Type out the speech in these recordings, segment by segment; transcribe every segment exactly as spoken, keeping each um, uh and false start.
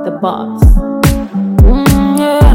the boss. Mm, yeah.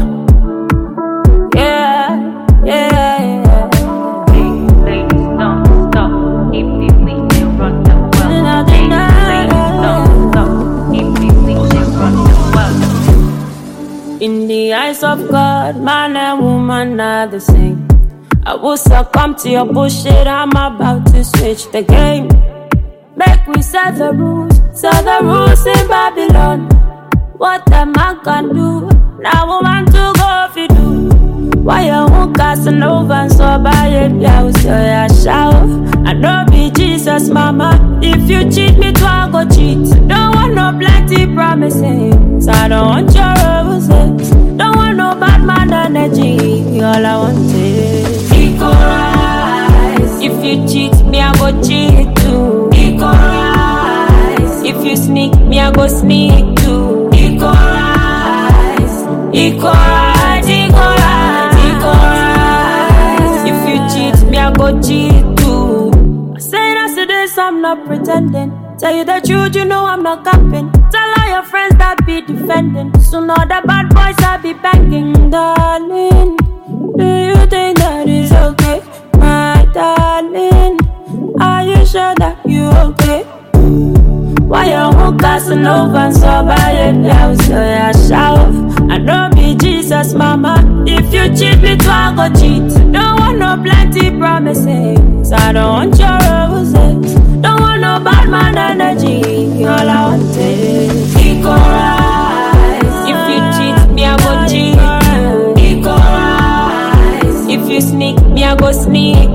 Yeah, yeah, yeah. Please, ladies, don't stop. Keep it, we still run the world. Please, ladies, don't stop. Keep it, we still run the world. In the eyes of God, man and woman are the same. I will succumb to your bullshit, I'm about to switch the game. Make we set the rules, set the rules in Babylon. What a man can do, now woman to go if you do. Why you won't Casanova and so by it, yeah, so yeah, shout. I know be Jesus, mama. If you cheat me, too, I go cheat. Don't want no plenty promises, I don't want your roses. Don't want no bad man energy, all I want is equal rise. If you cheat me, I go cheat too. Equal rise. If you sneak me, I go sneak too. Equal rise. Equal rise. Equal rise. Equal rise. If you cheat me, I go cheat too. I say that's the this, I'm not pretending. Tell you the truth, you know I'm not capping. Tell all your friends that be defending. Soon all the bad boys I be banging. Darling, do you think that is okay? My darling, are you sure that you okay? Why you won't Casanova and so by it, yeah, so yeah, shout. I don't be Jesus, mama. If you cheat me, too, I go cheat. Don't want no plenty promises, I don't want your roses. Don't want no bad man energy, all I want is equal rise. If you cheat me, I go cheat. Equal rise. If you sneak me, I go sneak